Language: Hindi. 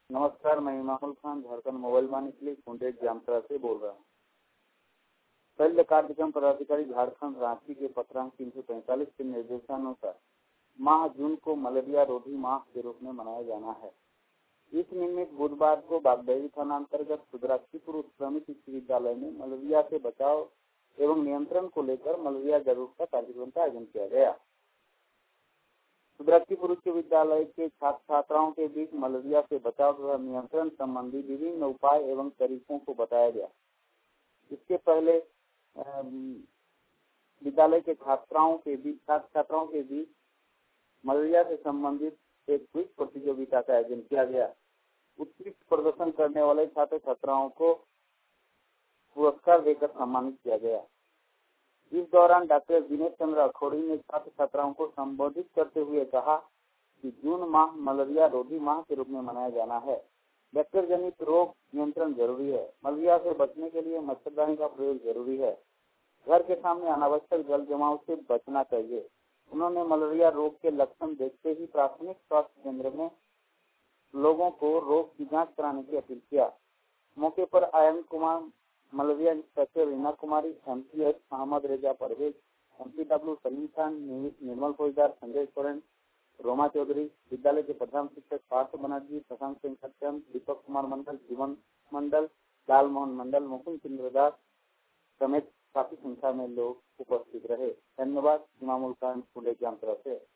नमस्कार, मैं इमामुल खान झारखंड मोबाइल वाणी के लिए कुंडेट जामतरा से बोल रहा हूँ। शल्य कार्यक्रम पदाधिकारी झारखंड रांची के पत्रांक 345 के निर्देशानुसार माह जून को मलेरिया रोधी माह के रूप में मनाया जाना है। इस निमित्त बुधवार को बागदेवी थाना अंतर्गत सुद्राक्षीपुर उत्क्रमित उच्च विद्यालय में मलेरिया से बचाव एवं नियंत्रण को लेकर मलेरिया जागरूकता कार्यक्रम का आयोजन किया गया। सुद्राक्षीपुर उच्च विद्यालय के छात्र छात्राओं के बीच मलेरिया से बचाव तथा नियंत्रण संबंधी विभिन्न उपाय एवं तरीकों को बताया गया। इसके पहले विद्यालय के छात्राओं के बीच मलेरिया से संबंधित एक क्विज प्रतियोगिता का आयोजन किया गया। उत्कृष्ट प्रदर्शन करने वाले छात्र छात्राओं को पुरस्कार देकर सम्मानित किया गया। इस दौरान डॉक्टर दिनेश चंद्र अखोड़ी ने छात्र छात्राओं को संबोधित करते हुए कहा कि जून माह मलेरिया रोधी माह के रूप में मनाया जाना है। वेक्टर जनित रोग नियंत्रण जरूरी है। मलेरिया से बचने के लिए मच्छरदानी का प्रयोग जरूरी है। घर के सामने अनावश्यक जल जमाव से बचना चाहिए। उन्होंने मलेरिया रोग के लक्षण देखते ही प्राथमिक स्वास्थ्य केंद्र में लोगों को रोग की जांच कराने की अपील किया। मौके पर Ayan Kumar, malaria inspector Reena Kumari, MCH Mohammad Raza Parvez, MPW Salim Khan, निर्मल फौजदार, संजय सोरेन, रोमा चौधरी, विद्यालय के प्रधान शिक्षक पार्थ बनर्जी, प्रशांत सिंह सत्यम, दीपक कुमार मंडल, जीवन मंडल, लाल मोहन मंडल, मुकुंद चंद्र दास समेत काफी संख्या में लोग उपस्थित रहे। धन्यवाद। इमामुल खान कुंडेट जामतरा से।